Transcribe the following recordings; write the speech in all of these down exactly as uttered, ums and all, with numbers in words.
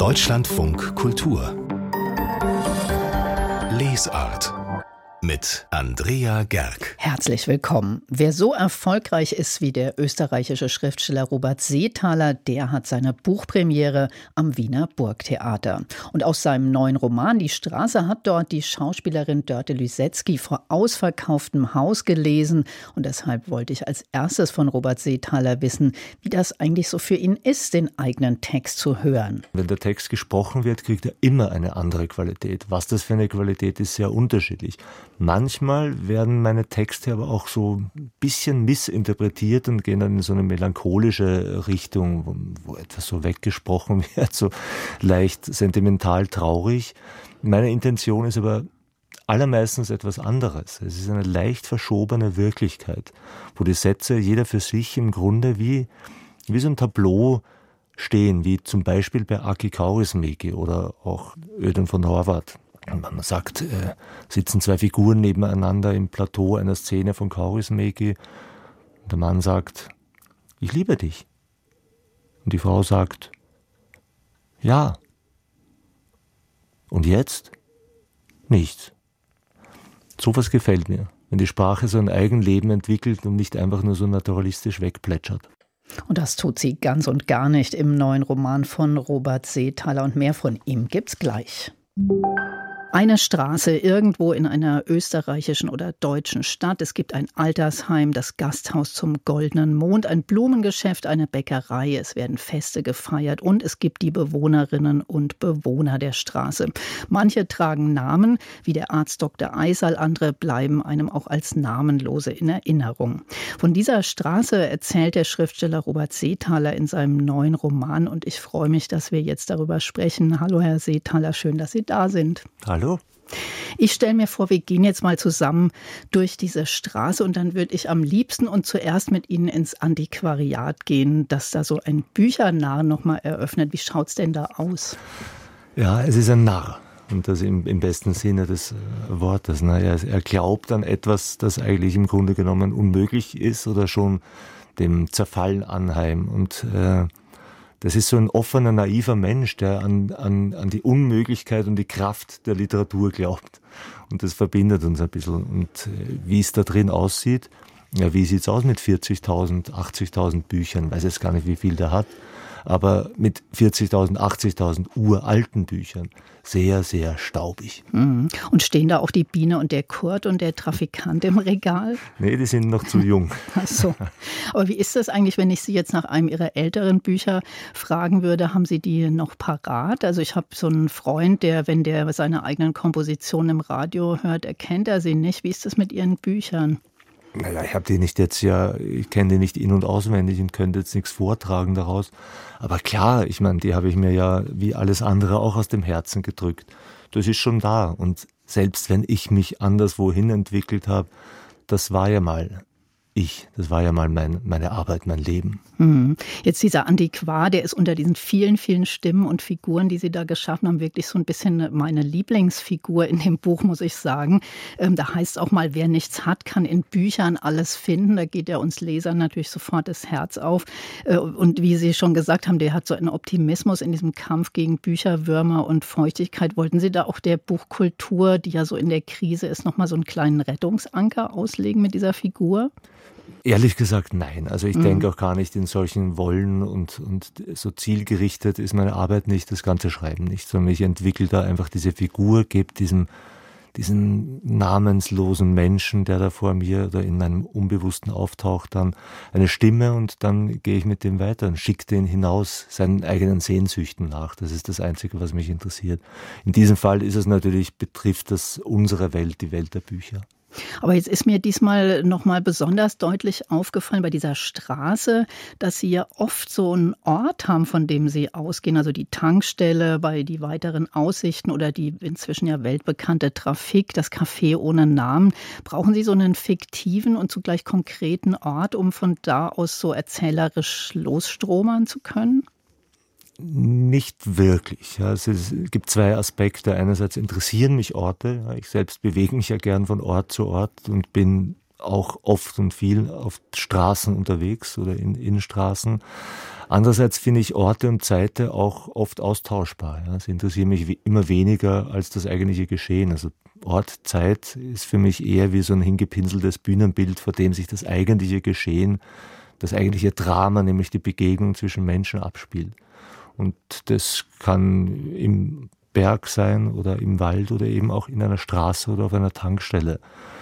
Deutschlandfunk Kultur Lesart mit Andrea Gerg. Herzlich willkommen. Wer so erfolgreich ist wie der österreichische Schriftsteller Robert Seethaler, der hat seine Buchpremiere am Wiener Burgtheater. Und aus seinem neuen Roman Die Straße hat dort die Schauspielerin Dörte Lüsetzky vor ausverkauftem Haus gelesen. Und deshalb wollte ich als erstes von Robert Seethaler wissen, wie das eigentlich so für ihn ist, den eigenen Text zu hören. Wenn der Text gesprochen wird, kriegt er immer eine andere Qualität. Was das für eine Qualität ist, sehr unterschiedlich. Manchmal werden meine Texte aber auch so ein bisschen missinterpretiert und gehen dann in so eine melancholische Richtung, wo, wo etwas so weggesprochen wird, so leicht sentimental traurig. Meine Intention ist aber allermeistens etwas anderes. Es ist eine leicht verschobene Wirklichkeit, wo die Sätze jeder für sich im Grunde wie, wie so ein Tableau stehen, wie zum Beispiel bei Aki Kaurismäki oder auch Ödön von Horvath. Man sagt, äh, sitzen zwei Figuren nebeneinander im Plateau einer Szene von Kaurismäki. Der Mann sagt, ich liebe dich. Und die Frau sagt, ja. Und jetzt? Nichts. Sowas gefällt mir, wenn die Sprache so ein Eigenleben entwickelt und nicht einfach nur so naturalistisch wegplätschert. Und das tut sie ganz und gar nicht im neuen Roman von Robert Seethaler. Und mehr von ihm gibt's gleich. Eine Straße irgendwo in einer österreichischen oder deutschen Stadt. Es gibt ein Altersheim, das Gasthaus zum Goldenen Mond, ein Blumengeschäft, eine Bäckerei. Es werden Feste gefeiert und es gibt die Bewohnerinnen und Bewohner der Straße. Manche tragen Namen, wie der Arzt Doktor Eisal, andere bleiben einem auch als Namenlose in Erinnerung. Von dieser Straße erzählt der Schriftsteller Robert Seethaler in seinem neuen Roman und ich freue mich, dass wir jetzt darüber sprechen. Hallo Herr Seethaler, schön, dass Sie da sind. Hallo. Ich stelle mir vor, wir gehen jetzt mal zusammen durch diese Straße und dann würde ich am liebsten und zuerst mit Ihnen ins Antiquariat gehen, dass da so ein Büchernarr nochmal eröffnet. Wie schaut's denn da aus? Ja, es ist ein Narr. Und das im, im besten Sinne des Wortes. Ne? Er, er glaubt an etwas, das eigentlich im Grunde genommen unmöglich ist oder schon dem Zerfall anheim. Und äh, das ist so ein offener, naiver Mensch, der an, an, an die Unmöglichkeit und die Kraft der Literatur glaubt. Und das verbindet uns ein bisschen. Und äh, wie es da drin aussieht, ja, wie sieht's aus mit vierzigtausend, achtzigtausend Büchern? Ich weiß jetzt gar nicht, wie viel der hat. Aber mit vierzigtausend, achtzigtausend uralten Büchern sehr, sehr staubig. Mhm. Und stehen da auch die Biene und der Kurt und der Trafikant im Regal? Nee, die sind noch zu jung. Ach so. Aber wie ist das eigentlich, wenn ich Sie jetzt nach einem Ihrer älteren Bücher fragen würde, haben Sie die noch parat? Also ich habe so einen Freund, der, wenn der seine eigenen Kompositionen im Radio hört, erkennt er sie nicht. Wie ist das mit Ihren Büchern? Naja, ich habe die nicht jetzt ja, ich kenne die nicht in- und auswendig und könnte jetzt nichts vortragen daraus. Aber klar, ich meine, die habe ich mir ja wie alles andere auch aus dem Herzen gedrückt. Das ist schon da. Und selbst wenn ich mich anderswohin entwickelt habe, das war ja mal ich, das war ja mal mein, meine Arbeit, mein Leben. Hm. Jetzt dieser Antiquar, der ist unter diesen vielen, vielen Stimmen und Figuren, die Sie da geschaffen haben, wirklich so ein bisschen meine Lieblingsfigur in dem Buch, muss ich sagen. Ähm, da heißt auch mal, wer nichts hat, kann in Büchern alles finden. Da geht ja uns Lesern natürlich sofort das Herz auf. Äh, und wie Sie schon gesagt haben, der hat so einen Optimismus in diesem Kampf gegen Bücherwürmer und Feuchtigkeit. Wollten Sie da auch der Buchkultur, die ja so in der Krise ist, nochmal so einen kleinen Rettungsanker auslegen mit dieser Figur? Ehrlich gesagt, nein. Also ich mhm. denke auch gar nicht in solchen Wollen und, und so zielgerichtet ist meine Arbeit nicht, das ganze Schreiben nicht, sondern ich entwickle da einfach diese Figur, gebe diesem, diesen namenslosen Menschen, der da vor mir oder in meinem Unbewussten auftaucht, dann eine Stimme und dann gehe ich mit dem weiter und schicke den hinaus seinen eigenen Sehnsüchten nach. Das ist das Einzige, was mich interessiert. In diesem Fall ist es natürlich, betrifft das unsere Welt, die Welt der Bücher. Aber jetzt ist mir diesmal nochmal besonders deutlich aufgefallen bei dieser Straße, dass Sie ja oft so einen Ort haben, von dem Sie ausgehen. Also die Tankstelle, bei die weiteren Aussichten oder die inzwischen ja weltbekannte Trafik, das Café ohne Namen. Brauchen Sie so einen fiktiven und zugleich konkreten Ort, um von da aus so erzählerisch losstromern zu können? Nicht wirklich. Also es gibt zwei Aspekte. Einerseits interessieren mich Orte. Ich selbst bewege mich ja gern von Ort zu Ort und bin auch oft und viel auf Straßen unterwegs oder in Innenstraßen. Andererseits finde ich Orte und Zeiten auch oft austauschbar. Ja. Sie interessieren mich immer weniger als das eigentliche Geschehen. Also Ort, Zeit ist für mich eher wie so ein hingepinseltes Bühnenbild, vor dem sich das eigentliche Geschehen, das eigentliche Drama, nämlich die Begegnung zwischen Menschen abspielt. Und das kann im Berg sein oder im Wald oder eben auch in einer Straße oder auf einer Tankstelle.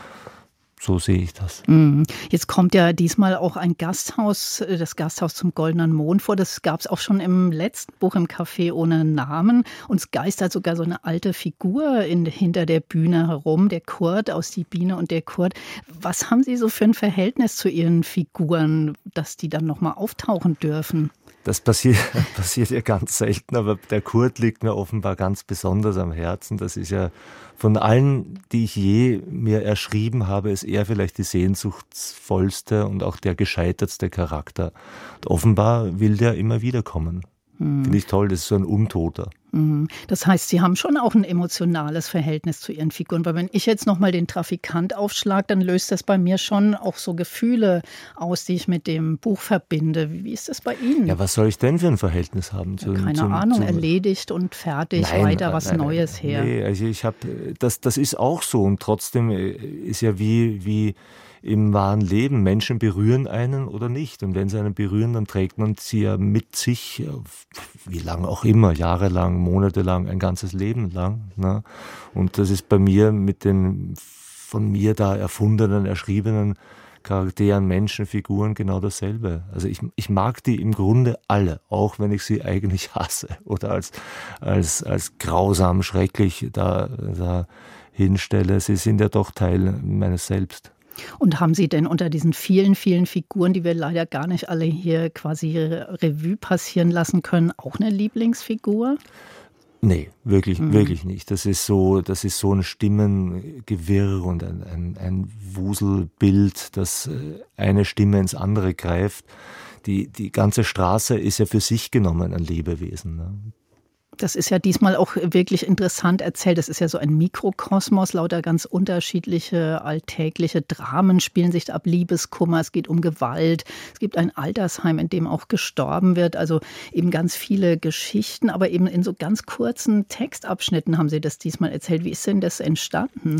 So sehe ich das. Jetzt kommt ja diesmal auch ein Gasthaus, das Gasthaus zum Goldenen Mond vor. Das gab es auch schon im letzten Buch, im Café ohne Namen. Uns geistert sogar so eine alte Figur in, hinter der Bühne herum, der Kurt aus Die Biene und der Kurt. Was haben Sie so für ein Verhältnis zu Ihren Figuren, dass die dann nochmal auftauchen dürfen? Das passiert, passiert ja ganz selten, aber der Kurt liegt mir offenbar ganz besonders am Herzen. Das ist ja von allen, die ich je mir erschrieben habe, ist er vielleicht die sehnsuchtsvollste und auch der gescheitertste Charakter. Und offenbar will der immer wiederkommen. Hm. Finde ich toll, das ist so ein Untoter. Das heißt, Sie haben schon auch ein emotionales Verhältnis zu Ihren Figuren, weil wenn ich jetzt nochmal den Trafikant aufschlage, dann löst das bei mir schon auch so Gefühle aus, die ich mit dem Buch verbinde. Wie ist das bei Ihnen? Ja, was soll ich denn für ein Verhältnis haben? Zu, ja, keine zum, Ahnung, zum, erledigt und fertig, nein, weiter was nein, Neues nein, her. Nee, also ich habe, das, das ist auch so und trotzdem ist ja wie, wie im wahren Leben. Menschen berühren einen oder nicht. Und wenn sie einen berühren, dann trägt man sie ja mit sich, wie lange auch immer, jahrelang, monatelang, ein ganzes Leben lang. Ne? Und das ist bei mir mit den von mir da erfundenen, erschriebenen Charakteren, Menschen, Figuren genau dasselbe. Also ich, ich mag die im Grunde alle, auch wenn ich sie eigentlich hasse oder als, als, als grausam, schrecklich da, da hinstelle. Sie sind ja doch Teil meines Selbst. Und haben Sie denn unter diesen vielen, vielen Figuren, die wir leider gar nicht alle hier quasi Revue passieren lassen können, auch eine Lieblingsfigur? Nee, wirklich, mhm. wirklich nicht. Das ist so, das ist so ein Stimmengewirr und ein, ein, ein Wuselbild, das eine Stimme ins andere greift. Die, die ganze Straße ist ja für sich genommen ein Lebewesen, ne? Das ist ja diesmal auch wirklich interessant erzählt. Das ist ja so ein Mikrokosmos, lauter ganz unterschiedliche alltägliche Dramen spielen sich ab. Liebeskummer, es geht um Gewalt, es gibt ein Altersheim, in dem auch gestorben wird. Also eben ganz viele Geschichten, aber eben in so ganz kurzen Textabschnitten haben Sie das diesmal erzählt. Wie ist denn das entstanden?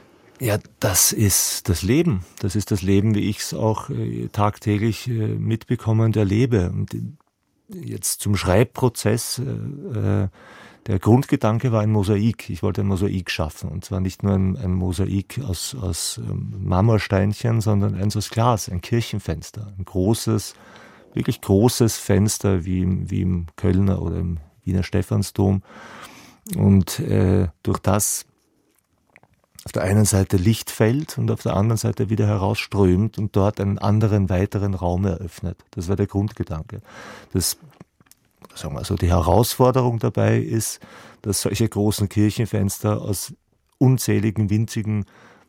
Ja, das ist das Leben. Das ist das Leben, wie ich es auch tagtäglich mitbekomme und erlebe. Und jetzt zum Schreibprozess, äh, der Grundgedanke war ein Mosaik. Ich wollte ein Mosaik schaffen. Und zwar nicht nur ein, ein Mosaik aus, aus ähm, Marmorsteinchen, sondern eins aus Glas, ein Kirchenfenster. Ein großes, wirklich großes Fenster, wie im, wie im Kölner oder im Wiener Stephansdom. Und äh, durch das auf der einen Seite Licht fällt und auf der anderen Seite wieder herausströmt und dort einen anderen, weiteren Raum eröffnet. Das war der Grundgedanke. Das, sagen wir so, die Herausforderung dabei ist, dass solche großen Kirchenfenster aus unzähligen, winzigen,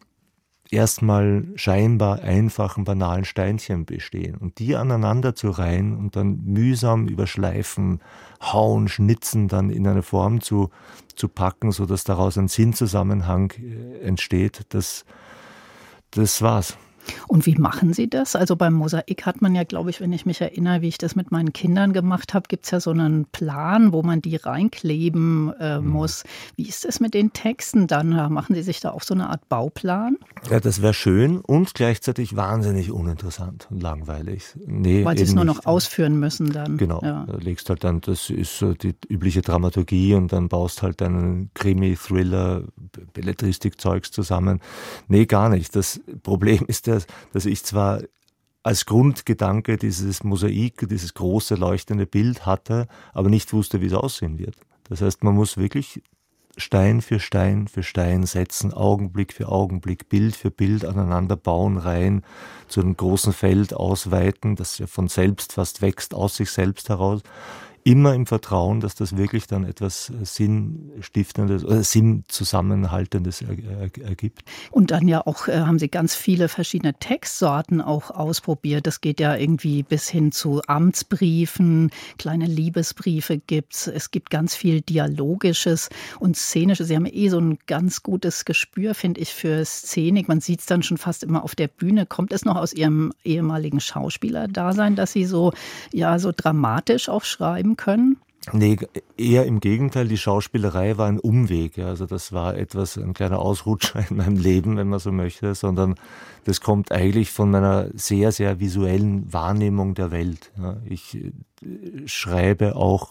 erstmal scheinbar einfachen, banalen Steinchen bestehen. Und die aneinander zu reihen und dann mühsam überschleifen, hauen, schnitzen, dann in eine Form zu, zu packen, sodass daraus ein Sinnzusammenhang entsteht, das, das war's. Und wie machen Sie das? Also beim Mosaik hat man ja, glaube ich, wenn ich mich erinnere, wie ich das mit meinen Kindern gemacht habe, gibt es ja so einen Plan, wo man die reinkleben äh, muss. Wie ist das mit den Texten dann? Machen Sie sich da auch so eine Art Bauplan? Ja, das wäre schön und gleichzeitig wahnsinnig uninteressant und langweilig. Nee, weil Sie es nur noch ausführen müssen dann. Genau, ja. Da legst halt dann, das ist so die übliche Dramaturgie und dann baust halt einen Krimi, Thriller, Belletristik-Zeugs zusammen. Nee, gar nicht. Das Problem ist ja, dass ich zwar als Grundgedanke dieses Mosaik, dieses große leuchtende Bild hatte, aber nicht wusste, wie es aussehen wird. Das heißt, man muss wirklich Stein für Stein für Stein setzen, Augenblick für Augenblick, Bild für Bild aneinander bauen, rein zu einem großen Feld ausweiten, das ja von selbst fast wächst, aus sich selbst heraus. immer im Vertrauen, dass das wirklich dann etwas Sinnstiftendes oder Sinnzusammenhaltendes ergibt. Und dann ja auch äh, haben Sie ganz viele verschiedene Textsorten auch ausprobiert. Das geht ja irgendwie bis hin zu Amtsbriefen, kleine Liebesbriefe gibt's. Es gibt ganz viel Dialogisches und Szenisches. Sie haben eh so ein ganz gutes Gespür, finde ich, für Szenik. Man sieht es dann schon fast immer auf der Bühne. Kommt es noch aus Ihrem ehemaligen Schauspielerdasein, dass Sie so, ja, so dramatisch auch schreiben können? Nee, eher im Gegenteil. Die Schauspielerei war ein Umweg. Ja. Also das war etwas, ein kleiner Ausrutscher in meinem Leben, wenn man so möchte, sondern das kommt eigentlich von meiner sehr, sehr visuellen Wahrnehmung der Welt. Ja. Ich schreibe auch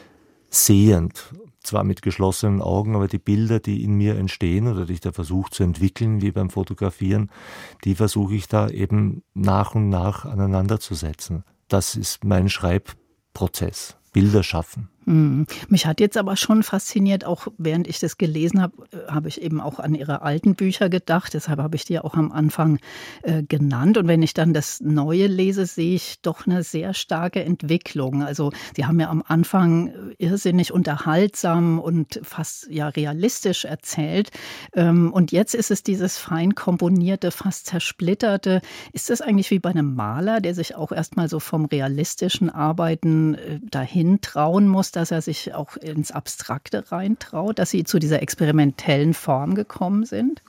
sehend, zwar mit geschlossenen Augen, aber die Bilder, die in mir entstehen oder die ich da versuche zu entwickeln, wie beim Fotografieren, die versuche ich da eben nach und nach aneinander zu setzen. Das ist mein Schreibprozess. Bilder schaffen. Hm. Mich hat jetzt aber schon fasziniert, auch während ich das gelesen habe, habe ich eben auch an Ihre alten Bücher gedacht. Deshalb habe ich die auch am Anfang äh, genannt. Und wenn ich dann das Neue lese, sehe ich doch eine sehr starke Entwicklung. Also Sie haben ja am Anfang irrsinnig unterhaltsam und fast ja realistisch erzählt. Ähm, und jetzt ist es dieses fein komponierte, fast zersplitterte. Ist das eigentlich wie bei einem Maler, der sich auch erstmal so vom realistischen Arbeiten äh, dahin trauen muss, dass er sich auch ins Abstrakte reintraut, dass Sie zu dieser experimentellen Form gekommen sind?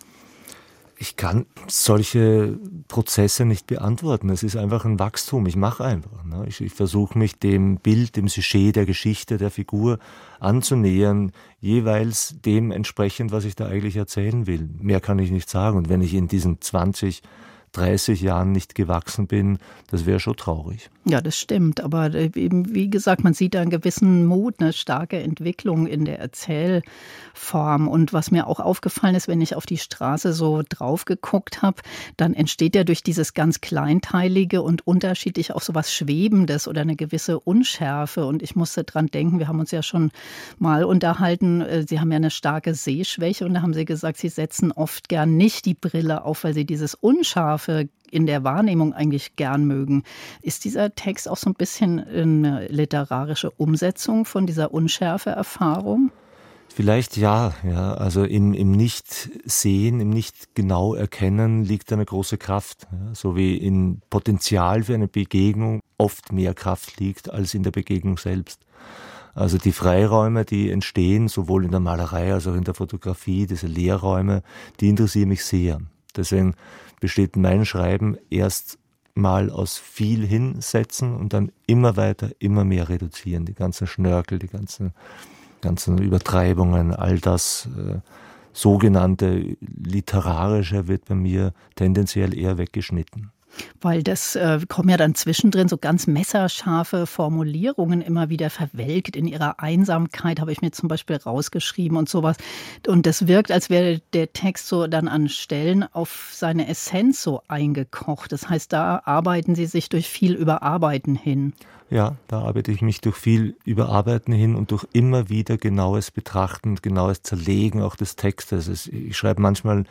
Ich kann solche Prozesse nicht beantworten. Es ist einfach ein Wachstum. Ich mache einfach. Ne? Ich, ich versuche mich dem Bild, dem Sujet, der Geschichte, der Figur anzunähern, jeweils dem entsprechend, was ich da eigentlich erzählen will. Mehr kann ich nicht sagen. Und wenn ich in diesen zwanzig, dreißig Jahren nicht gewachsen bin, das wäre schon traurig. Ja, das stimmt. Aber eben, wie gesagt, man sieht da einen gewissen Mut, eine starke Entwicklung in der Erzählform. Und was mir auch aufgefallen ist, wenn ich auf die Straße so drauf geguckt habe, dann entsteht ja durch dieses ganz Kleinteilige und unterschiedlich auch so was Schwebendes oder eine gewisse Unschärfe. Und ich musste dran denken, wir haben uns ja schon mal unterhalten, Sie haben ja eine starke Sehschwäche und da haben Sie gesagt, Sie setzen oft gern nicht die Brille auf, weil Sie dieses Unscharfe in der Wahrnehmung eigentlich gern mögen. Ist dieser Text auch so ein bisschen eine literarische Umsetzung von dieser Unschärfe-Erfahrung? Vielleicht ja, ja. Also im, im Nicht-Sehen, im Nicht-Genau-Erkennen liegt eine große Kraft. Ja. So wie in Potenzial für eine Begegnung oft mehr Kraft liegt als in der Begegnung selbst. Also die Freiräume, die entstehen, sowohl in der Malerei als auch in der Fotografie, diese Leerräume, die interessieren mich sehr. Deswegen besteht mein Schreiben erst mal aus viel hinsetzen und dann immer weiter, immer mehr reduzieren. Die ganzen Schnörkel, die ganzen, ganzen Übertreibungen, all das äh, sogenannte Literarische wird bei mir tendenziell eher weggeschnitten. Weil das äh, kommen ja dann zwischendrin so ganz messerscharfe Formulierungen immer wieder verwelkt. In ihrer Einsamkeit habe ich mir zum Beispiel rausgeschrieben und sowas. Und das wirkt, als wäre der Text so dann an Stellen auf seine Essenz so eingekocht. Das heißt, da arbeiten Sie sich durch viel Überarbeiten hin. Ja, da arbeite ich mich durch viel Überarbeiten hin und durch immer wieder genaues Betrachten, genaues Zerlegen auch des Textes. Ich schreibe manchmal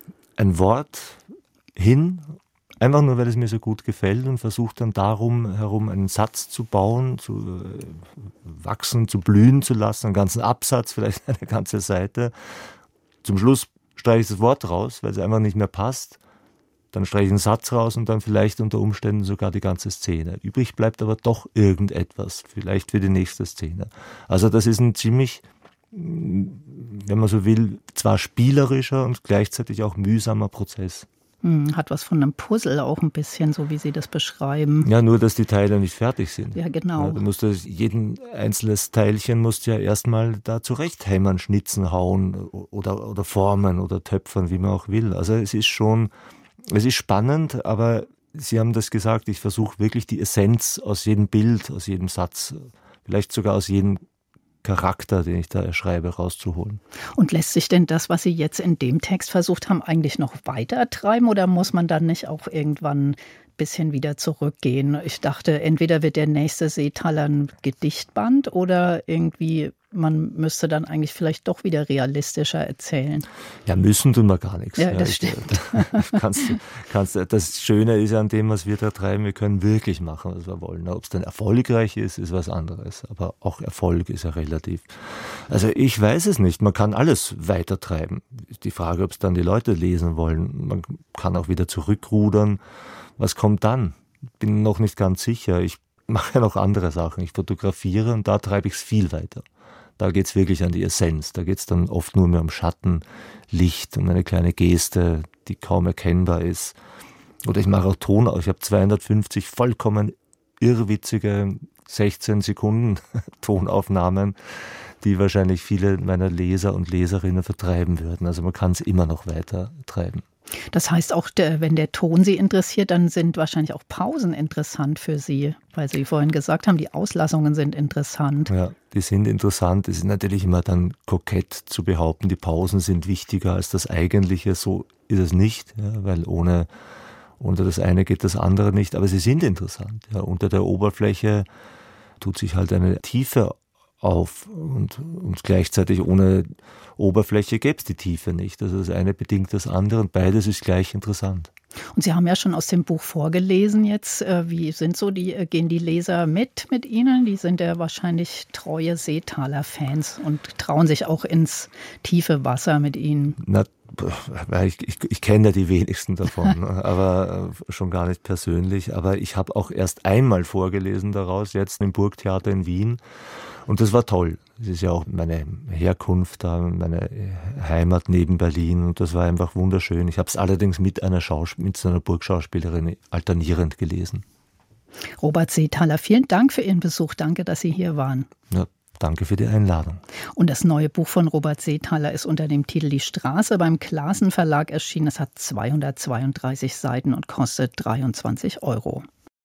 ein Wort hin, einfach nur, weil es mir so gut gefällt und versuche dann darum herum einen Satz zu bauen, zu äh, wachsen, zu blühen zu lassen, einen ganzen Absatz, vielleicht eine ganze Seite. Zum Schluss streiche ich das Wort raus, weil es einfach nicht mehr passt. Dann streiche ich einen Satz raus und dann vielleicht unter Umständen sogar die ganze Szene. Übrig bleibt aber doch irgendetwas, vielleicht für die nächste Szene. Also das ist ein ziemlich, wenn man so will, zwar spielerischer und gleichzeitig auch mühsamer Prozess. Hat was von einem Puzzle auch ein bisschen, so wie Sie das beschreiben. Ja, nur, dass die Teile nicht fertig sind. Ja, genau. Ja, du musst das, jeden einzelnes Teilchen musst ja erstmal da zurechthämmern, schnitzen, hauen oder, oder formen oder töpfern, wie man auch will. Also es ist schon, es ist spannend, aber Sie haben das gesagt, ich versuche wirklich die Essenz aus jedem Bild, aus jedem Satz, vielleicht sogar aus jedem Charakter, den ich da erschreibe, rauszuholen. Und lässt sich denn das, was Sie jetzt in dem Text versucht haben, eigentlich noch weiter treiben oder muss man dann nicht auch irgendwann bisschen wieder zurückgehen. Ich dachte, entweder wird der nächste Seethaler ein Gedichtband oder irgendwie, man müsste dann eigentlich vielleicht doch wieder realistischer erzählen. Ja, müssen tun wir gar nichts. Ja, das ich, stimmt. kannst, kannst, das Schöne ist an dem, was wir da treiben, wir können wirklich machen, was wir wollen. Ob es dann erfolgreich ist, ist was anderes. Aber auch Erfolg ist ja relativ. Also ich weiß es nicht. Man kann alles weiter treiben. Die Frage, ob es dann die Leute lesen wollen. Man kann auch wieder zurückrudern. Was kommt dann? Bin noch nicht ganz sicher. Ich mache ja noch andere Sachen. Ich fotografiere und da treibe ich es viel weiter. Da geht's wirklich an die Essenz. Da geht's dann oft nur mehr um Schatten, Licht, um eine kleine Geste, die kaum erkennbar ist. Oder ich mache auch Ton. Ich habe zweihundertfünfzig vollkommen irrwitzige sechzehn Sekunden Tonaufnahmen, die wahrscheinlich viele meiner Leser und Leserinnen vertreiben würden. Also man kann es immer noch weiter treiben. Das heißt auch, der, wenn der Ton Sie interessiert, dann sind wahrscheinlich auch Pausen interessant für Sie, weil Sie vorhin gesagt haben, die Auslassungen sind interessant. Ja, die sind interessant. Es ist natürlich immer dann kokett zu behaupten, die Pausen sind wichtiger als das Eigentliche. So ist es nicht, ja, weil ohne, ohne das eine geht das andere nicht. Aber sie sind interessant. Ja, unter der Oberfläche tut sich halt eine Tiefe auf und, und gleichzeitig ohne Oberfläche gäbe es die Tiefe nicht. Also das eine bedingt das andere und beides ist gleich interessant. Und Sie haben ja schon aus dem Buch vorgelesen jetzt. Wie sind so die, gehen die Leser mit mit Ihnen? Die sind ja wahrscheinlich treue Seethaler-Fans und trauen sich auch ins tiefe Wasser mit Ihnen. Na, ich, ich, ich kenne ja die wenigsten davon, aber schon gar nicht persönlich. Aber ich habe auch erst einmal vorgelesen daraus, jetzt im Burgtheater in Wien. Und das war toll. Das ist ja auch meine Herkunft da, meine Heimat neben Berlin. Und das war einfach wunderschön. Ich habe es allerdings mit einer Schaus- mit so einer Burgschauspielerin alternierend gelesen. Robert Seethaler, vielen Dank für Ihren Besuch. Danke, dass Sie hier waren. Ja, danke für die Einladung. Und das neue Buch von Robert Seethaler ist unter dem Titel Die Straße beim Clasen Verlag erschienen. Es hat zweihundertzweiunddreißig Seiten und kostet dreiundzwanzig Euro.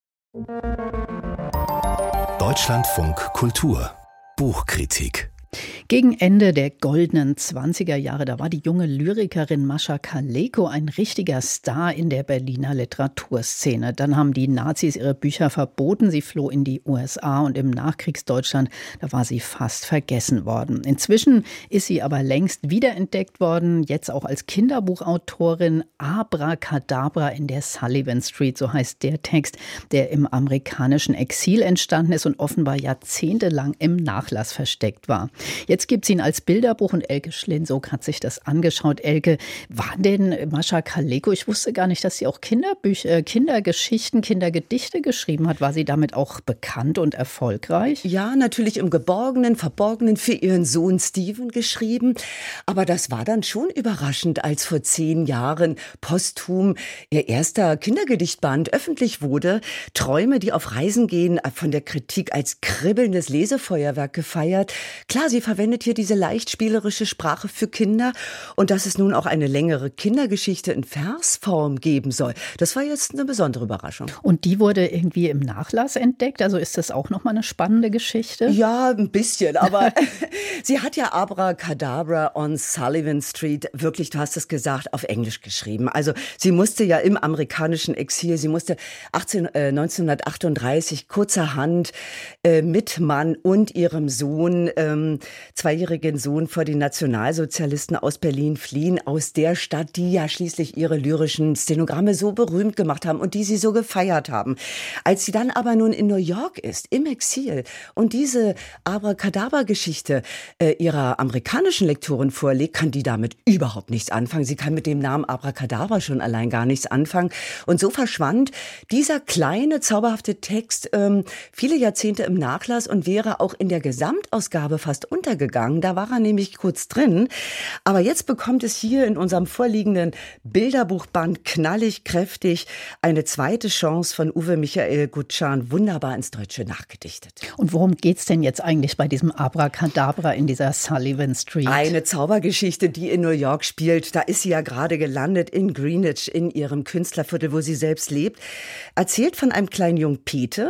Deutschlandfunk Kultur Buchkritik. Gegen Ende der goldenen zwanziger Jahre, da war die junge Lyrikerin Mascha Kaleko ein richtiger Star in der Berliner Literaturszene. Dann haben die Nazis ihre Bücher verboten. Sie floh in die U S A und im Nachkriegsdeutschland, da war sie fast vergessen worden. Inzwischen ist sie aber längst wiederentdeckt worden, jetzt auch als Kinderbuchautorin. Abracadabra in der Sullivan Street, so heißt der Text, der im amerikanischen Exil entstanden ist und offenbar jahrzehntelang im Nachlass versteckt war. Jetzt gibt es ihn als Bilderbuch und Elke Schlinsock hat sich das angeschaut. Elke, war denn Mascha Kaleko, ich wusste gar nicht, dass sie auch Kinderbücher, Kindergeschichten, Kindergedichte geschrieben hat. War sie damit auch bekannt und erfolgreich? Ja, natürlich im Geborgenen, Verborgenen für ihren Sohn Steven geschrieben. Aber das war dann schon überraschend, als vor zehn Jahren posthum ihr erster Kindergedichtband öffentlich wurde. Träume, die auf Reisen gehen, von der Kritik als kribbelndes Lesefeuerwerk gefeiert. Klar, sie verwendet hier diese leicht spielerische Sprache für Kinder und dass es nun auch eine längere Kindergeschichte in Versform geben soll. Das war jetzt eine besondere Überraschung. Und die wurde irgendwie im Nachlass entdeckt? Also ist das auch nochmal eine spannende Geschichte? Ja, ein bisschen, aber sie hat ja Abracadabra on Sullivan Street wirklich, du hast es gesagt, auf Englisch geschrieben. Also sie musste ja im amerikanischen Exil, sie musste achtzehn, äh, neunzehnhundertachtunddreißig kurzerhand äh, mit Mann und ihrem Sohn ähm, zweijährigen Sohn vor den Nationalsozialisten aus Berlin fliehen, aus der Stadt, die ja schließlich ihre lyrischen Stenogramme so berühmt gemacht haben und die sie so gefeiert haben. Als sie dann aber nun in New York ist, im Exil, und diese Abracadabra-Geschichte äh, ihrer amerikanischen Lektorin vorlegt, kann die damit überhaupt nichts anfangen. Sie kann mit dem Namen Abracadabra schon allein gar nichts anfangen. Und so verschwand dieser kleine, zauberhafte Text ähm, viele Jahrzehnte im Nachlass und wäre auch in der Gesamtausgabe fast untergegangen. Da war er nämlich kurz drin. Aber jetzt bekommt es hier in unserem vorliegenden Bilderbuchband knallig, kräftig eine zweite Chance von Uwe Michael Gutschan, wunderbar ins Deutsche nachgedichtet. Und worum geht's denn jetzt eigentlich bei diesem Abracadabra in dieser Sullivan Street? Eine Zaubergeschichte, die in New York spielt. Da ist sie ja gerade gelandet in Greenwich, in ihrem Künstlerviertel, wo sie selbst lebt. Erzählt von einem kleinen Jungen Peter,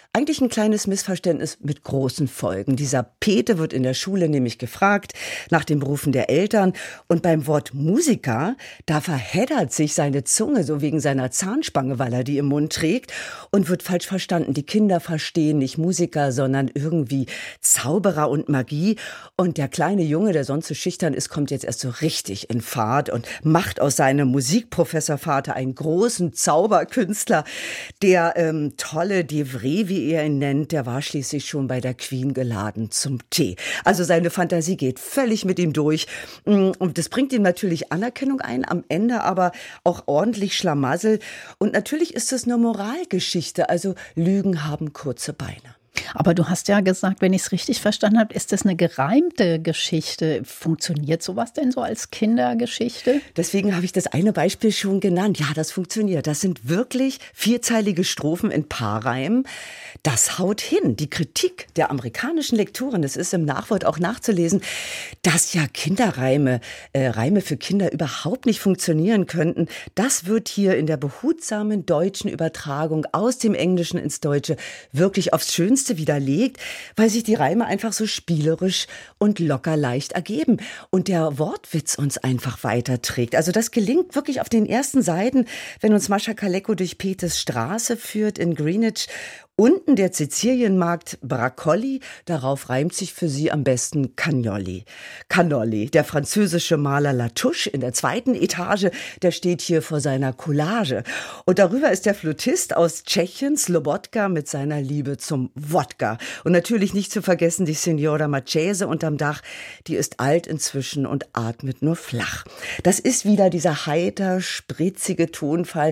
Eigentlich ein kleines Missverständnis mit großen Folgen. Dieser Pete wird in der Schule nämlich gefragt nach den Berufen der Eltern. Und beim Wort Musiker, da verheddert sich seine Zunge so wegen seiner Zahnspange, weil er die im Mund trägt und wird falsch verstanden. Die Kinder verstehen nicht Musiker, sondern irgendwie Zauberer und Magie. Und der kleine Junge, der sonst so schüchtern ist, kommt jetzt erst so richtig in Fahrt und macht aus seinem Musikprofessorvater einen großen Zauberkünstler. Der ähm, tolle Devré, wie er ihn nennt, der war schließlich schon bei der Queen geladen zum Tee. Also seine Fantasie geht völlig mit ihm durch. Und das bringt ihm natürlich Anerkennung ein, am Ende aber auch ordentlich Schlamassel. Und natürlich ist es eine Moralgeschichte, also Lügen haben kurze Beine. Aber du hast ja gesagt, wenn ich es richtig verstanden habe, ist das eine gereimte Geschichte. Funktioniert sowas denn so als Kindergeschichte? Deswegen habe ich das eine Beispiel schon genannt. Ja, das funktioniert. Das sind wirklich vierzeilige Strophen in Paarreimen. Das haut hin. Die Kritik der amerikanischen Lektoren, das ist im Nachwort auch nachzulesen, dass ja Kinderreime, äh, Reime für Kinder überhaupt nicht funktionieren könnten. Das wird hier in der behutsamen deutschen Übertragung aus dem Englischen ins Deutsche wirklich aufs Schönste widerlegt, weil sich die Reime einfach so spielerisch und locker leicht ergeben und der Wortwitz uns einfach weiterträgt. Also das gelingt wirklich auf den ersten Seiten, wenn uns Mascha Kaleko durch Petes Straße führt in Greenwich. Unten der Sizilienmarkt Braccolli, darauf reimt sich für sie am besten Cagnolli. Cannoli, der französische Maler Latouche in der zweiten Etage, der steht hier vor seiner Collage. Und darüber ist der Flötist aus Tschechien, Slobotka, mit seiner Liebe zum Wodka. Und natürlich nicht zu vergessen die Signora Marchese unterm Dach, die ist alt inzwischen und atmet nur flach. Das ist wieder dieser heiter, spritzige Tonfall,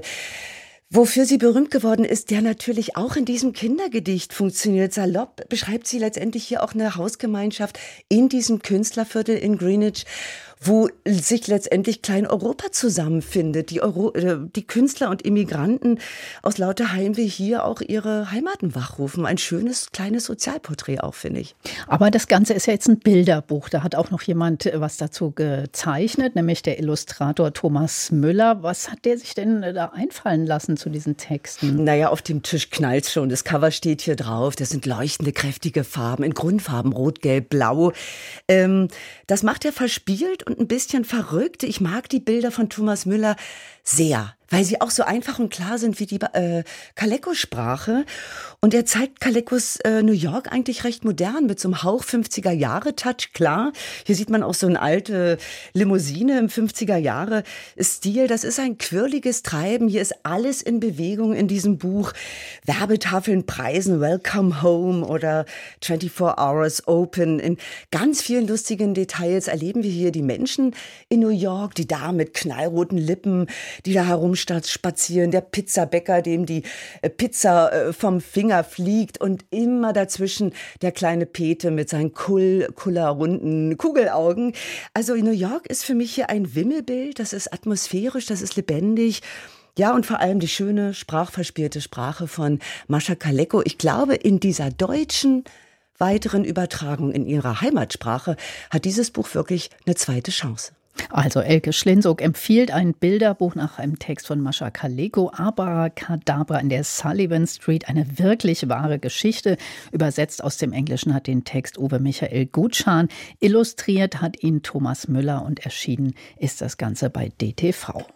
wofür sie berühmt geworden ist, der natürlich auch in diesem Kindergedicht funktioniert. Salopp beschreibt sie letztendlich hier auch eine Hausgemeinschaft in diesem Künstlerviertel in Greenwich, wo sich letztendlich Klein-Europa zusammenfindet. Die, Euro, die Künstler und Immigranten aus lauter Heimweh hier auch ihre Heimaten wachrufen. Ein schönes, kleines Sozialporträt auch, finde ich. Aber das Ganze ist ja jetzt ein Bilderbuch. Da hat auch noch jemand was dazu gezeichnet, nämlich der Illustrator Thomas Müller. Was hat der sich denn da einfallen lassen zu diesen Texten? Naja, auf dem Tisch knallt's schon. Das Cover steht hier drauf. Das sind leuchtende, kräftige Farben in Grundfarben, rot, gelb, blau. Ähm, das macht er verspielt und ein bisschen verrückt. Ich mag die Bilder von Thomas Müller sehr, weil sie auch so einfach und klar sind wie die äh, Kaleko-Sprache. Und er zeigt Kalekos äh, New York eigentlich recht modern mit so einem Hauch fünfziger-Jahre-Touch, klar. Hier sieht man auch so eine alte Limousine im fünfziger-Jahre-Stil. Das ist ein quirliges Treiben. Hier ist alles in Bewegung in diesem Buch. Werbetafeln preisen Welcome Home oder vierundzwanzig Hours Open. In ganz vielen lustigen Details erleben wir hier die Menschen in New York, die da mit knallroten Lippen, die da herumspazieren, der Pizzabäcker, dem die Pizza vom Finger fliegt und immer dazwischen der kleine Pete mit seinen kull, kullerrunden Kugelaugen. Also New York ist für mich hier ein Wimmelbild, das ist atmosphärisch, das ist lebendig. Ja, und vor allem die schöne, sprachverspielte Sprache von Mascha Kaleko. Ich glaube, in dieser deutschen weiteren Übertragung in ihrer Heimatsprache hat dieses Buch wirklich eine zweite Chance. Also Elke Schlinzog empfiehlt ein Bilderbuch nach einem Text von Mascha Kaleko, Abracadabra in der Sullivan Street, eine wirklich wahre Geschichte. Übersetzt aus dem Englischen hat den Text Uwe Michael Gutschan, illustriert hat ihn Thomas Müller und erschienen ist das Ganze bei D T V.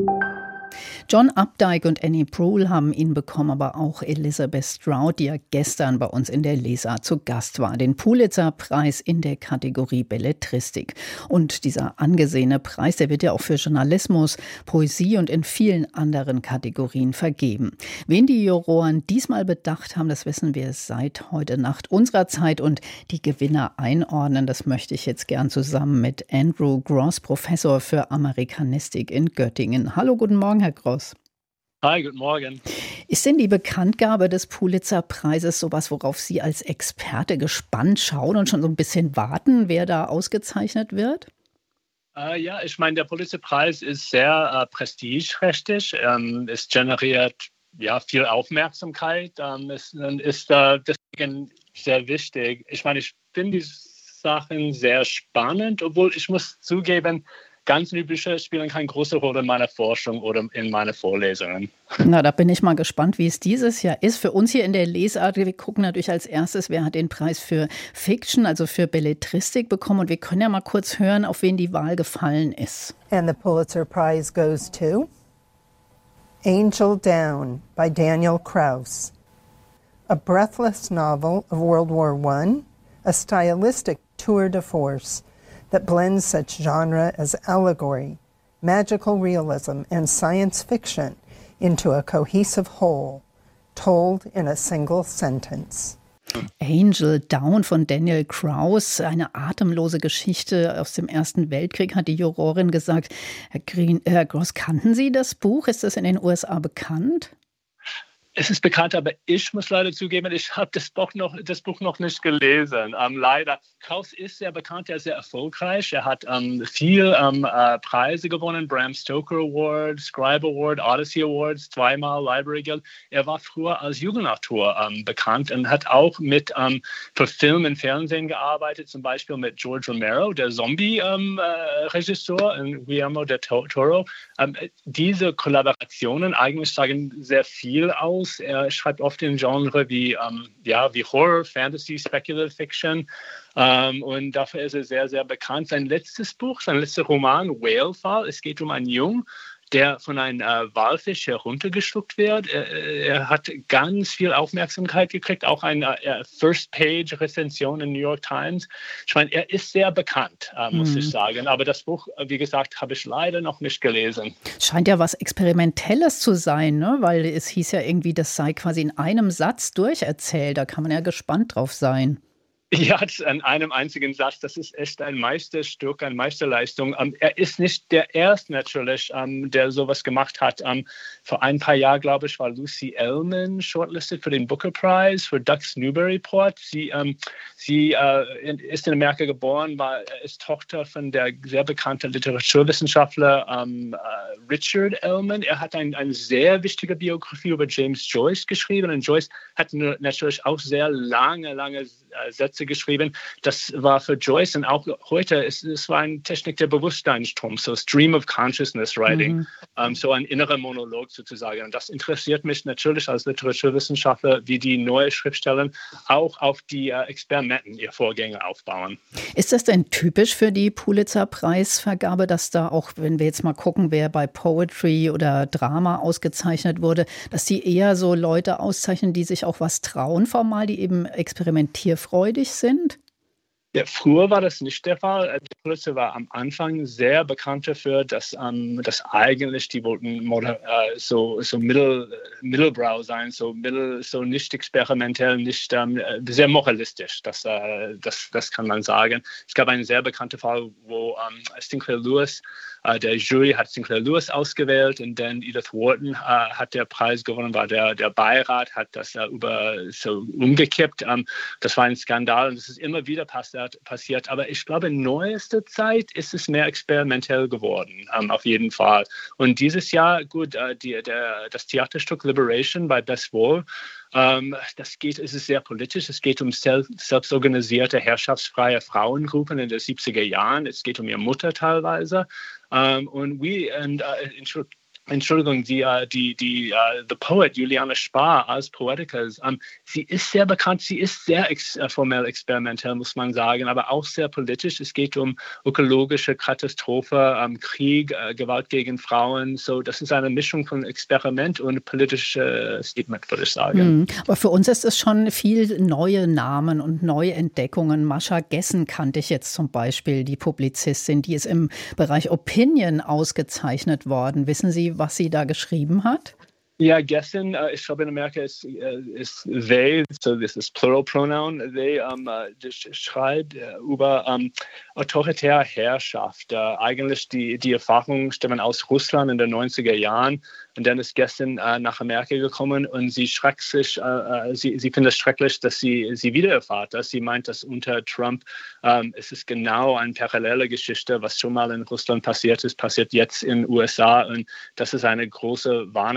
John Updike und Annie Proulx haben ihn bekommen, aber auch Elizabeth Strout, die ja gestern bei uns in der Leser zu Gast war. Den Pulitzer-Preis in der Kategorie Belletristik. Und dieser angesehene Preis, der wird ja auch für Journalismus, Poesie und in vielen anderen Kategorien vergeben. Wen die Juroren diesmal bedacht haben, das wissen wir seit heute Nacht unserer Zeit. Und die Gewinner einordnen, das möchte ich jetzt gern zusammen mit Andrew Gross, Professor für Amerikanistik in Göttingen. Hallo, guten Morgen, Herr Gross. Hi, guten Morgen. Ist denn die Bekanntgabe des Pulitzer-Preises sowas, worauf Sie als Experte gespannt schauen und schon so ein bisschen warten, wer da ausgezeichnet wird? Äh, ja, ich meine, der Pulitzer-Preis ist sehr äh, prestigeträchtig. Ähm, es generiert ja viel Aufmerksamkeit. Ähm, es ist äh, deswegen sehr wichtig. Ich meine, ich finde die Sachen sehr spannend, obwohl ich muss zugeben, ganzen Bücher spielen keine große Rolle in meiner Forschung oder in meinen Vorlesungen. Na, da bin ich mal gespannt, wie es dieses Jahr ist. Für uns hier in der Lesart, wir gucken natürlich als erstes, wer hat den Preis für Fiction, also für Belletristik bekommen. Und wir können ja mal kurz hören, auf wen die Wahl gefallen ist. And the Pulitzer Prize goes to Angel Down by Daniel Kraus. A breathless novel of World War One, a stylistic tour de force that blends such genre as allegory, magical realism, and science fiction into a cohesive whole, told in a single sentence. Angel Down von Daniel Kraus, eine atemlose Geschichte aus dem Ersten Weltkrieg, hat die Jurorin gesagt. Herr, Green, Herr Gross, kannten Sie das Buch? Ist das in den U S A bekannt? Es ist bekannt, aber ich muss leider zugeben, ich habe das Buch noch, das Buch noch nicht gelesen. Ähm, leider. Kraus ist sehr bekannt, er ist sehr erfolgreich. Er hat ähm, viel ähm, äh, Preise gewonnen, Bram Stoker Award, Scribe Award, Odyssey Awards, zweimal Library Guild. Er war früher als Jugendautor ähm, bekannt und hat auch mit ähm, für Film und Fernsehen gearbeitet, zum Beispiel mit George Romero, der Zombie-Regisseur, ähm, äh, und Guillermo del Toro. Ähm, diese Kollaborationen eigentlich sagen sehr viel aus. Er schreibt oft in Genre wie, ähm, ja, wie Horror, Fantasy, Speculative Fiction. Ähm, und dafür ist er sehr, sehr bekannt. Sein letztes Buch, sein letzter Roman, Whale Fall, es geht um einen Jungen, der von einem äh, Walfisch heruntergeschluckt wird. Er, er hat ganz viel Aufmerksamkeit gekriegt, auch eine äh, First-Page-Rezension in New York Times. Ich meine, er ist sehr bekannt, äh, muss mhm. ich sagen. Aber das Buch, wie gesagt, habe ich leider noch nicht gelesen. Scheint ja was Experimentelles zu sein, ne? Weil es hieß ja irgendwie, das sei quasi in einem Satz durcherzählt. Da kann man ja gespannt drauf sein. Ja, in einem einzigen Satz. Das ist echt ein Meisterstück, eine Meisterleistung. Ähm, er ist nicht der Erste natürlich, ähm, der sowas gemacht hat. Ähm, vor ein paar Jahren, glaube ich, war Lucy Ellman shortlisted für den Booker Prize für Ducks Newburyport. Sie, ähm, sie äh, ist in Amerika geboren, war, ist Tochter von der sehr bekannten Literaturwissenschaftler ähm, äh, Richard Ellman. Er hat ein, eine sehr wichtige Biografie über James Joyce geschrieben. Und Joyce hat natürlich auch sehr lange, lange äh, Sätze geschrieben. Das war für Joyce und auch heute, es, es war eine Technik der Bewusstseinsstrom, so Stream of Consciousness Writing, mhm. um, so ein innerer Monolog sozusagen. Und das interessiert mich natürlich als Literaturwissenschaftler, wie die neuen Schriftsteller auch auf die äh, Experimenten ihr Vorgänge aufbauen. Ist das denn typisch für die Pulitzer-Preisvergabe, dass da auch, wenn wir jetzt mal gucken, wer bei Poetry oder Drama ausgezeichnet wurde, dass die eher so Leute auszeichnen, die sich auch was trauen formal, die eben experimentierfreudig sind? Ja, früher war das nicht der Fall. Der Pulitzer war am Anfang sehr bekannt dafür, dass, um, dass eigentlich die wollten moder- uh, so, so mittel, mittelbrow sein, so, mittel, so nicht experimentell, nicht um, sehr moralistisch. Das, uh, das, das kann man sagen. Es gab einen sehr bekannten Fall, wo um, Sinclair Lewis, uh, der Jury hat Sinclair Lewis ausgewählt und dann Edith Wharton uh, hat der Preis gewonnen, war der, der Beirat hat das uh, über, so umgekippt. Um, das war ein Skandal und das ist immer wieder passiert. passiert. Aber ich glaube, in neuester Zeit ist es mehr experimentell geworden, ähm, auf jeden Fall. Und dieses Jahr, gut, äh, die, der, das Theaterstück Liberation bei Bess Wohl, ähm, das geht, es ist sehr politisch. Es geht um selbst, selbstorganisierte, herrschaftsfreie Frauengruppen in den siebziger Jahren. Es geht um ihre Mutter teilweise. Ähm, und wir, und, äh, Entschuldigung, die, die, die, uh, The Poet, Juliane Spahr als Poeticas, um, sie ist sehr bekannt, sie ist sehr ex- formell experimentell, muss man sagen, aber auch sehr politisch. Es geht um ökologische Katastrophe, um, Krieg, uh, Gewalt gegen Frauen. So, das ist eine Mischung von Experiment und politische Statement, würde ich sagen. Mhm. Aber für uns ist es schon viel neue Namen und neue Entdeckungen. Mascha Gessen kannte ich jetzt zum Beispiel, die Publizistin, die ist im Bereich Opinion ausgezeichnet worden. Wissen Sie, was sie da geschrieben hat? Ja, Gessen, uh, ich glaube in Amerika ist, uh, ist they, so this is plural pronoun, they um, uh, schreibt uh, über um, autoritäre Herrschaft. Uh, eigentlich die, die Erfahrungen stammen aus Russland in den neunziger Jahren. Und dann ist Gessen uh, nach Amerika gekommen und sie schreckt sich, uh, uh, sie, sie findet es schrecklich, dass sie, sie wieder erfahrt, dass sie meint, dass unter Trump um, es ist genau eine parallele Geschichte, was schon mal in Russland passiert ist, passiert jetzt in den U S A und das ist eine große Warnezeichen.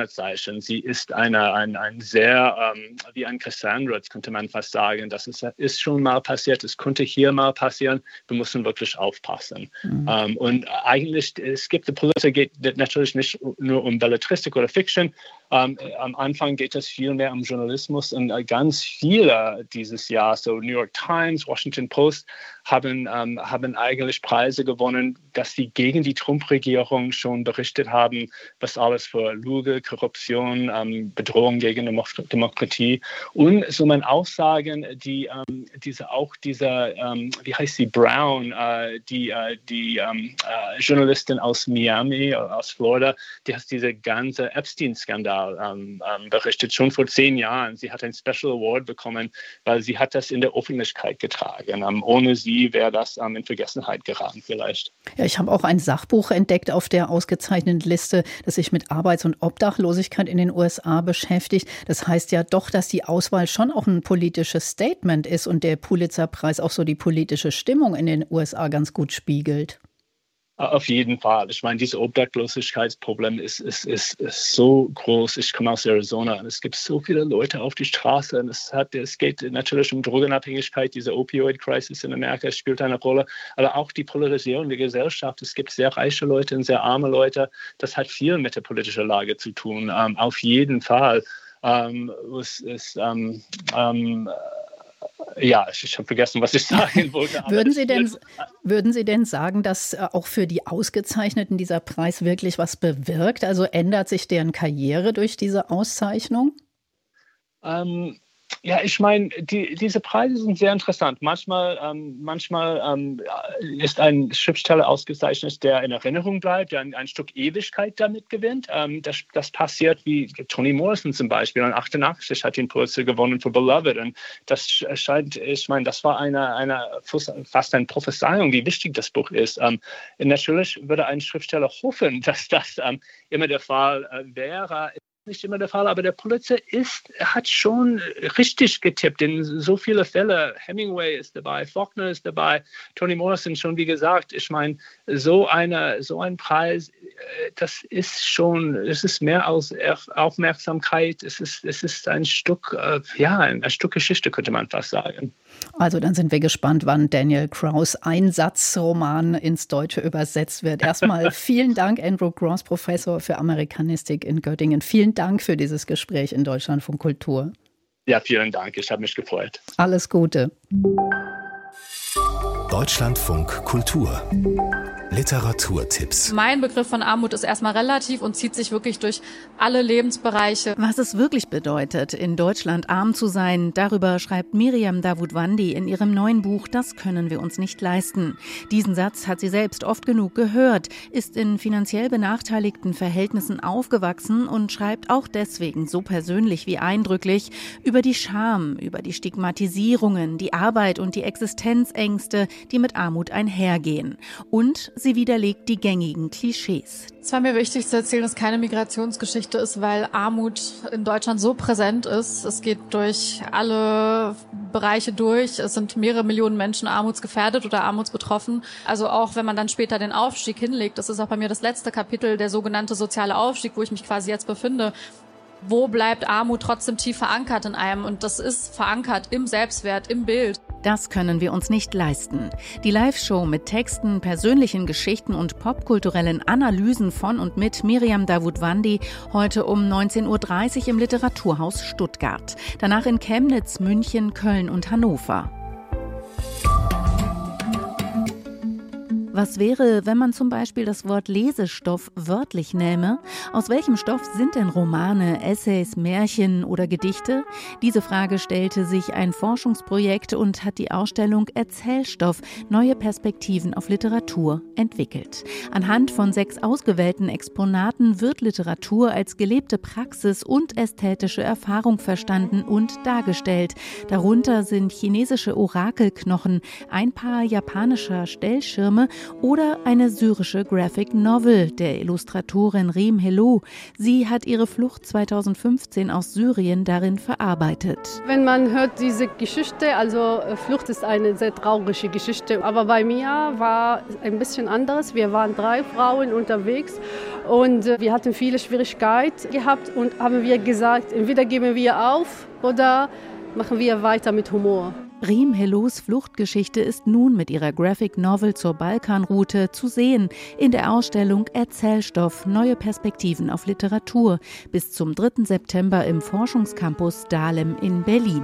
Menschen. Sie ist eine, ein, ein sehr, ähm, wie ein Cassandra, könnte man fast sagen. Das ist, ist schon mal passiert, es konnte hier mal passieren. Wir müssen wirklich aufpassen. Mhm. Ähm, und eigentlich, es gibt, die Polizei geht natürlich nicht nur um Belletristik oder Fiction. Ähm, am Anfang geht es viel mehr um Journalismus und äh, ganz viele dieses Jahr, so New York Times, Washington Post, haben, ähm, haben eigentlich Preise gewonnen, dass sie gegen die Trump-Regierung schon berichtet haben, was alles für Lüge, Korruption, ähm, Bedrohung gegen Demokratie und so man auch sagen, die, ähm, diese, auch diese, ähm, wie heißt sie, Brown, äh, die, äh, die ähm, äh, Journalistin aus Miami, aus Florida, die hat diese ganze Epstein-Skandal Ähm, ähm, berichtet, schon vor zehn Jahren. Sie hat einen Special Award bekommen, weil sie hat das in der Öffentlichkeit getragen. Ähm, ohne sie wäre das ähm, in Vergessenheit geraten vielleicht. Ja, ich habe auch ein Sachbuch entdeckt auf der ausgezeichneten Liste, das sich mit Arbeits- und Obdachlosigkeit in den U S A beschäftigt. Das heißt ja doch, dass die Auswahl schon auch ein politisches Statement ist und der Pulitzer-Preis auch so die politische Stimmung in den U S A ganz gut spiegelt. Auf jeden Fall. Ich meine, dieses Obdachlosigkeitsproblem ist, ist, ist, ist so groß. Ich komme aus Arizona und es gibt so viele Leute auf die Straße. Und es, hat, es geht natürlich um Drogenabhängigkeit. Diese Opioid-Crisis in Amerika spielt eine Rolle. Aber auch die Polarisierung der Gesellschaft. Es gibt sehr reiche Leute und sehr arme Leute. Das hat viel mit der politischen Lage zu tun. Ähm, auf jeden Fall. Ähm, es ist... Ähm, ähm, Ja, ich, ich habe vergessen, was ich sagen wollte. würden, Sie denn, würden Sie denn sagen, dass auch für die Ausgezeichneten dieser Preis wirklich was bewirkt? Also ändert sich deren Karriere durch diese Auszeichnung? Ähm, ja, ich meine, die, diese Preise sind sehr interessant. Manchmal, ähm, manchmal ähm, ist ein Schriftsteller ausgezeichnet, der in Erinnerung bleibt, der ein, ein Stück Ewigkeit damit gewinnt. Ähm, das, das passiert wie Toni Morrison zum Beispiel. neunzehnhundertachtundachtzig hat den Pulitzer gewonnen für Beloved. Und das scheint, ich meine, das war eine, eine fast eine Prophezeiung, wie wichtig das Buch ist. Ähm, natürlich würde ein Schriftsteller hoffen, dass das ähm, immer der Fall äh, wäre. Nicht immer der Fall, aber der Pulitzer ist, hat schon richtig getippt in so viele Fälle. Hemingway ist dabei, Faulkner ist dabei, Toni Morrison schon, wie gesagt. Ich meine, so, eine, so ein Preis, das ist schon, es ist mehr als Aufmerksamkeit, es ist, es ist ein Stück, ja, ein Stück Geschichte, könnte man fast sagen. Also dann sind wir gespannt, wann Daniel Kraus' Einsatzroman ins Deutsche übersetzt wird. Erstmal vielen Dank, Andrew Gross, Professor für Amerikanistik in Göttingen. Vielen Dank für dieses Gespräch in Deutschlandfunk Kultur. Ja, vielen Dank. Ich habe mich gefreut. Alles Gute. Deutschlandfunk Kultur. Literaturtipps. Mein Begriff von Armut ist erstmal relativ und zieht sich wirklich durch alle Lebensbereiche. Was es wirklich bedeutet, in Deutschland arm zu sein, darüber schreibt Miriam Davutwandi in ihrem neuen Buch Das können wir uns nicht leisten. Diesen Satz hat sie selbst oft genug gehört, ist in finanziell benachteiligten Verhältnissen aufgewachsen und schreibt auch deswegen so persönlich wie eindrücklich über die Scham, über die Stigmatisierungen, die Arbeit und die Existenzängste, die mit Armut einhergehen. Und sie widerlegt die gängigen Klischees. Es war mir wichtig zu erzählen, dass keine Migrationsgeschichte ist, weil Armut in Deutschland so präsent ist. Es geht durch alle Bereiche durch. Es sind mehrere Millionen Menschen armutsgefährdet oder armutsbetroffen. Also auch wenn man dann später den Aufstieg hinlegt, das ist auch bei mir das letzte Kapitel, der sogenannte soziale Aufstieg, wo ich mich quasi jetzt befinde. Wo bleibt Armut trotzdem tief verankert in einem? Und das ist verankert im Selbstwert, im Bild. Das können wir uns nicht leisten. Die Live-Show mit Texten, persönlichen Geschichten und popkulturellen Analysen von und mit Miriam Davutwandi heute um neunzehn Uhr dreißig im Literaturhaus Stuttgart. Danach in Chemnitz, München, Köln und Hannover. Was wäre, wenn man zum Beispiel das Wort Lesestoff wörtlich nähme? Aus welchem Stoff sind denn Romane, Essays, Märchen oder Gedichte? Diese Frage stellte sich ein Forschungsprojekt und hat die Ausstellung Erzählstoff – Neue Perspektiven auf Literatur entwickelt. Anhand von sechs ausgewählten Exponaten wird Literatur als gelebte Praxis und ästhetische Erfahrung verstanden und dargestellt. Darunter sind chinesische Orakelknochen, ein Paar japanischer Stellschirme Oder eine syrische Graphic Novel der Illustratorin Reem Hello. Sie hat ihre Flucht zweitausendfünfzehn aus Syrien darin verarbeitet. Wenn man hört diese Geschichte, also Flucht ist eine sehr traurige Geschichte, aber bei mir war ein bisschen anders. Wir waren drei Frauen unterwegs und wir hatten viele Schwierigkeiten gehabt und haben wir gesagt, entweder geben wir auf oder machen wir weiter mit Humor. Reem Hellos Fluchtgeschichte ist nun mit ihrer Graphic Novel zur Balkanroute zu sehen in der Ausstellung Erzählstoff – Neue Perspektiven auf Literatur bis zum dritten September im Forschungscampus Dahlem in Berlin.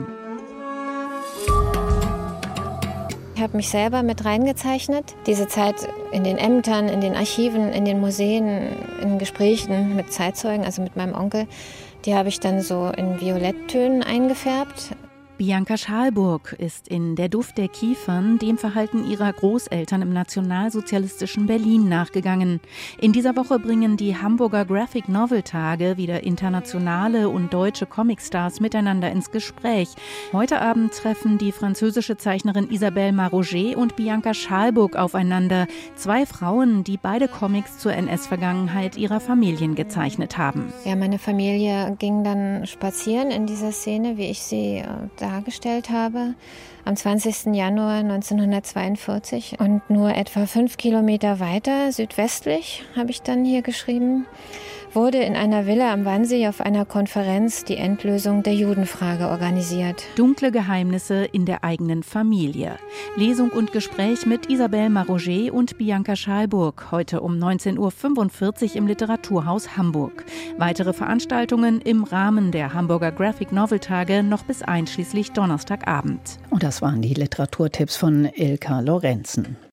Ich habe mich selber mit reingezeichnet. Diese Zeit in den Ämtern, in den Archiven, in den Museen, in Gesprächen mit Zeitzeugen, also mit meinem Onkel, die habe ich dann so in Violetttönen eingefärbt. Bianca Schalburg ist in Der Duft der Kiefern dem Verhalten ihrer Großeltern im nationalsozialistischen Berlin nachgegangen. In dieser Woche bringen die Hamburger Graphic Novel Tage wieder internationale und deutsche Comicstars miteinander ins Gespräch. Heute Abend treffen die französische Zeichnerin Isabelle Marauger und Bianca Schalburg aufeinander. Zwei Frauen, die beide Comics zur N S-Vergangenheit ihrer Familien gezeichnet haben. Ja, meine Familie ging dann spazieren in dieser Szene, wie ich sie äh, dargestellt habe, am zwanzigsten Januar neunzehnhundertzweiundvierzig. Und nur etwa fünf Kilometer weiter, südwestlich, habe ich dann hier geschrieben, wurde in einer Villa am Wannsee auf einer Konferenz die Endlösung der Judenfrage organisiert. Dunkle Geheimnisse in der eigenen Familie. Lesung und Gespräch mit Isabelle Marauger und Bianca Schalburg, heute um neunzehn Uhr fünfundvierzig im Literaturhaus Hamburg. Weitere Veranstaltungen im Rahmen der Hamburger Graphic Novel Tage noch bis einschließlich Donnerstagabend. Und das waren die Literaturtipps von Ilka Lorenzen.